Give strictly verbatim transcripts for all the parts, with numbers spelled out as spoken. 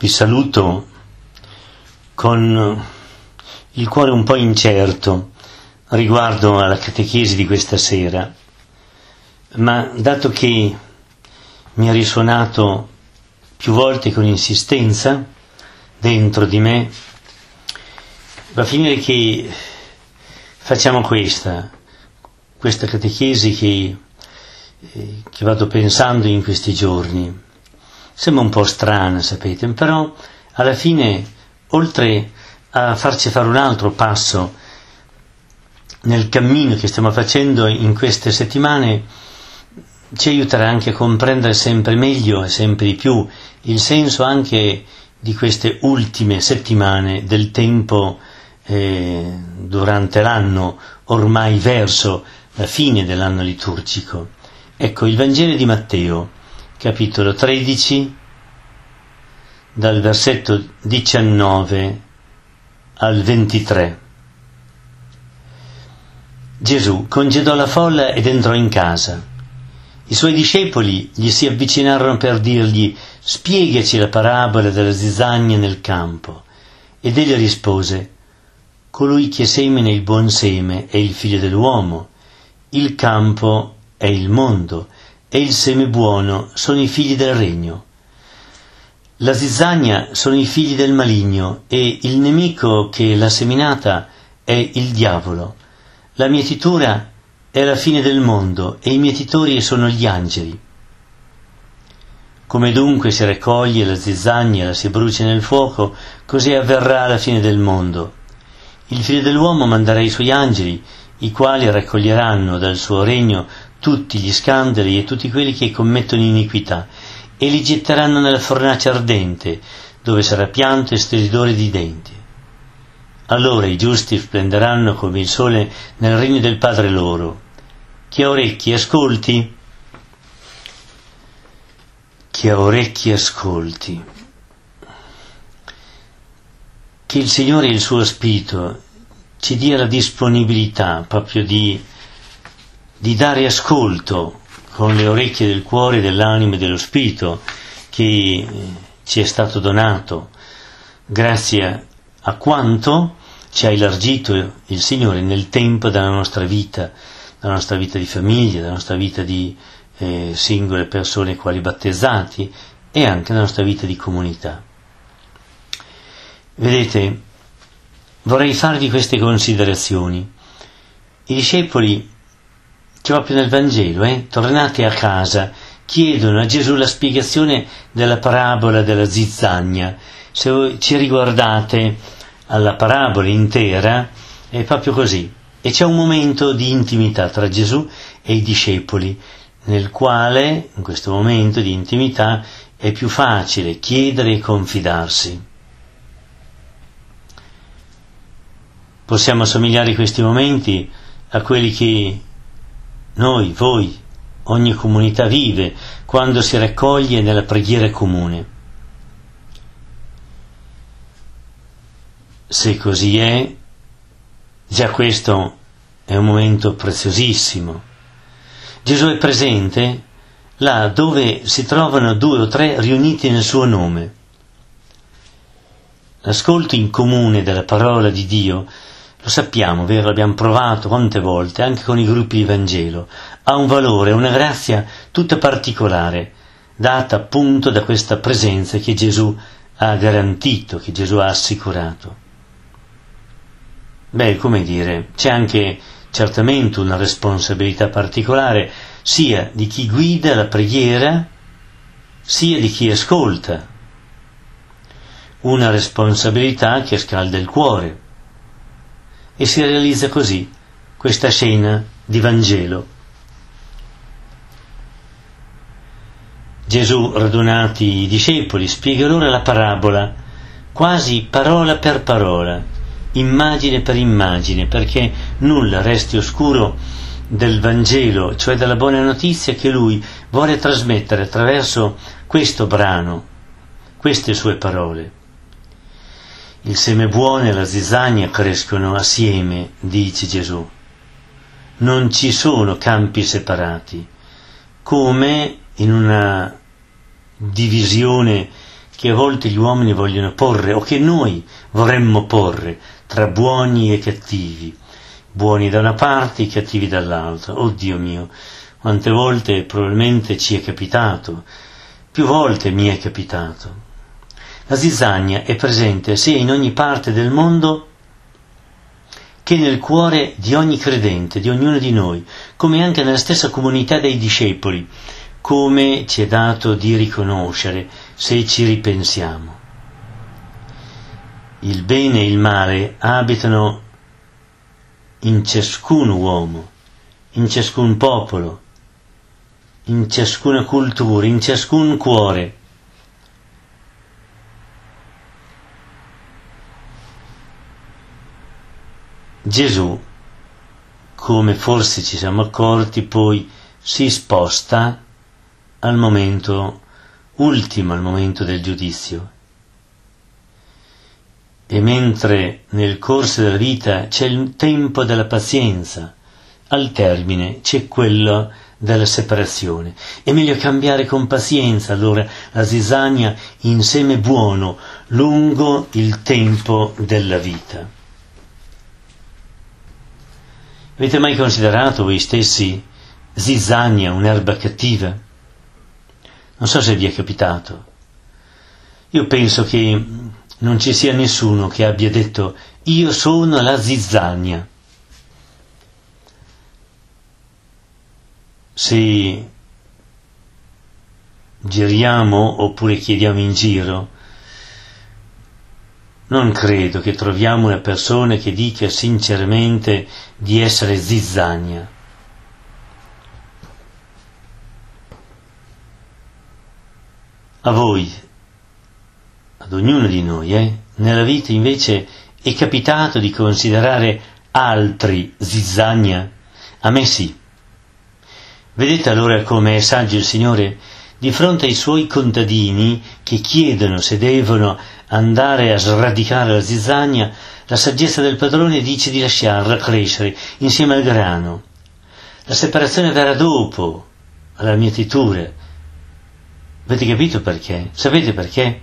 Vi saluto con il cuore un po' incerto riguardo alla catechesi di questa sera, ma dato che mi ha risuonato più volte con insistenza dentro di me, va a finire che facciamo questa, questa catechesi che, eh, che vado pensando in questi giorni. Sembra un po' strana, sapete, però alla fine, oltre a farci fare un altro passo nel cammino che stiamo facendo in queste settimane, ci aiuterà anche a comprendere sempre meglio e sempre di più il senso anche di queste ultime settimane del tempo eh, durante l'anno, ormai verso la fine dell'anno liturgico. Ecco, il Vangelo di Matteo, capitolo tredici, dal versetto diciannove al ventitré. Gesù congedò la folla ed entrò in casa. I suoi discepoli gli si avvicinarono per dirgli: «Spiegaci la parabola della zizzania nel campo». Ed egli rispose: «Colui che semina il buon seme è il figlio dell'uomo, il campo è il mondo, e il seme buono sono i figli del regno. La zizzania sono i figli del maligno, e il nemico che l'ha seminata è il diavolo. La mietitura è la fine del mondo, e i mietitori sono gli angeli. Come dunque si raccoglie la zizzania e la si brucia nel fuoco, così avverrà la fine del mondo. Il figlio dell'uomo manderà i suoi angeli, i quali raccoglieranno dal suo regno tutti gli scandali e tutti quelli che commettono iniquità, e li getteranno nella fornace ardente, dove sarà pianto e stridore di denti. Allora i giusti splenderanno come il sole nel regno del Padre loro. Chi ha orecchi ascolti? Chi ha orecchi ascolti». Che il Signore e il suo Spirito ci dia la disponibilità proprio di, di dare ascolto con le orecchie del cuore, dell'anima e dello Spirito che ci è stato donato, grazie a quanto ci ha elargito il Signore nel tempo della nostra vita, della nostra vita di famiglia, della nostra vita di eh, singole persone quali battezzati e anche della nostra vita di comunità. Vedete, vorrei farvi queste considerazioni. I discepoli, proprio nel Vangelo, eh, tornati a casa, chiedono a Gesù la spiegazione della parabola della zizzania. Se ci riguardate alla parabola intera, è proprio così. E c'è un momento di intimità tra Gesù e i discepoli, nel quale, in questo momento di intimità, è più facile chiedere e confidarsi. Possiamo assomigliare questi momenti a quelli che noi, voi, ogni comunità vive quando si raccoglie nella preghiera comune. Se così è, già questo è un momento preziosissimo. Gesù è presente là dove si trovano due o tre riuniti nel suo nome. L'ascolto in comune della parola di Dio, lo sappiamo, vero? L'abbiamo provato quante volte, anche con i gruppi di Vangelo. Ha un valore, una grazia tutta particolare, data appunto da questa presenza che Gesù ha garantito, che Gesù ha assicurato. Beh, come dire, c'è anche certamente una responsabilità particolare, sia di chi guida la preghiera, sia di chi ascolta. Una responsabilità che scalda il cuore. E si realizza così questa scena di Vangelo. Gesù, radunati i discepoli, spiega loro la parabola, quasi parola per parola, immagine per immagine, perché nulla resti oscuro del Vangelo, cioè della buona notizia che lui vuole trasmettere attraverso questo brano, queste sue parole. Il seme buono e la zizzania crescono assieme, dice Gesù. Non ci sono campi separati, come in una divisione che a volte gli uomini vogliono porre, o che noi vorremmo porre, tra buoni e cattivi, buoni da una parte e cattivi dall'altra. Oh Dio mio, quante volte probabilmente ci è capitato, più volte mi è capitato. La zizzania è presente sia in ogni parte del mondo che nel cuore di ogni credente, di ognuno di noi, come anche nella stessa comunità dei discepoli, come ci è dato di riconoscere se ci ripensiamo. Il bene e il male abitano in ciascun uomo, in ciascun popolo, in ciascuna cultura, in ciascun cuore. Gesù, come forse ci siamo accorti, poi si sposta al momento ultimo, al momento del giudizio. E mentre nel corso della vita c'è il tempo della pazienza, al termine c'è quello della separazione. È meglio cambiare con pazienza allora la zizzania in seme buono lungo il tempo della vita. Avete mai considerato voi stessi zizzania, un'erba cattiva? Non so se vi è capitato. Io penso che non ci sia nessuno che abbia detto io sono la zizzania. Se giriamo oppure chiediamo in giro, non credo che troviamo una persona che dica sinceramente di essere zizzania. A voi, ad ognuno di noi, eh, nella vita invece è capitato di considerare altri zizzania? A me sì. Vedete allora come è saggio il Signore di fronte ai suoi contadini che chiedono se devono andare a sradicare la zizzania. La saggezza del padrone dice di lasciarla crescere insieme al grano. La separazione verrà dopo, alla mietitura. Avete capito perché? Sapete perché?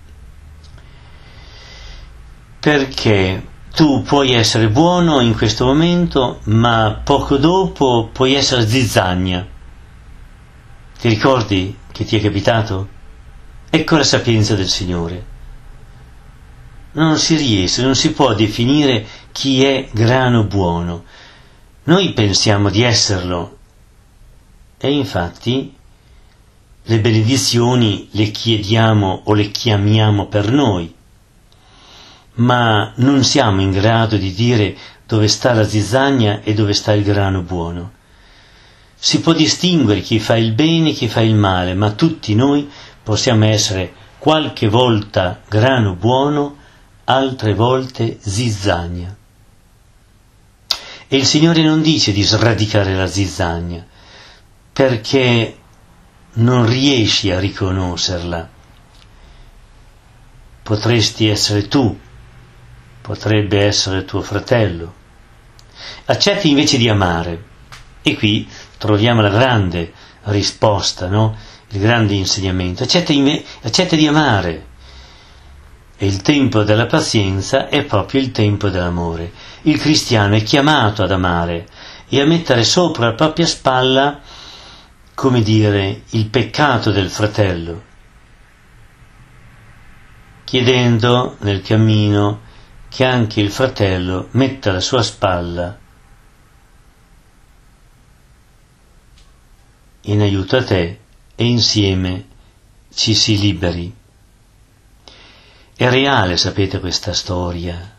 Perché tu puoi essere buono in questo momento, ma poco dopo puoi essere zizzania. Ti ricordi che ti è capitato? Ecco la sapienza del Signore. Non si riesce, non si può definire chi è grano buono. Noi pensiamo di esserlo e infatti le benedizioni le chiediamo o le chiamiamo per noi, ma non siamo in grado di dire dove sta la zizzania e dove sta il grano buono. Si può distinguere chi fa il bene e chi fa il male, ma tutti noi possiamo essere qualche volta grano buono, altre volte zizzania. E il Signore non dice di sradicare la zizzania, perché non riesci a riconoscerla. Potresti essere tu, potrebbe essere tuo fratello. Accetti invece di amare. E qui troviamo la grande risposta, no? Il grande insegnamento. Accetta, inve- accetta di amare. E il tempo della pazienza è proprio il tempo dell'amore. Il cristiano è chiamato ad amare e a mettere sopra la propria spalla, come dire, il peccato del fratello, chiedendo nel cammino che anche il fratello metta la sua spalla in aiuto a te e insieme ci si liberi. È reale, sapete, questa storia,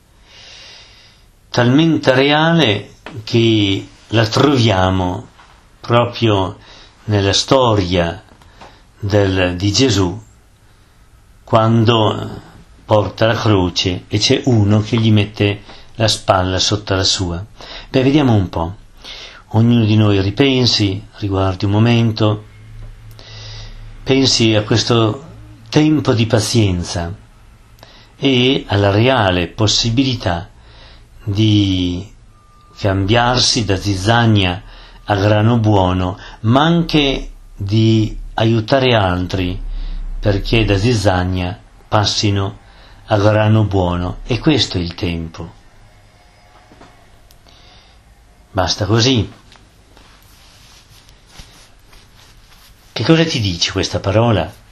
talmente reale che la troviamo proprio nella storia del, di Gesù, quando porta la croce e c'è uno che gli mette la spalla sotto la sua. Beh, vediamo un po'. Ognuno di noi ripensi, riguardi un momento, pensi a questo tempo di pazienza e alla reale possibilità di cambiarsi da zizzania a grano buono, ma anche di aiutare altri perché da zizzania passino al grano buono, e questo è il tempo. Basta così. Che cosa ti dice questa parola?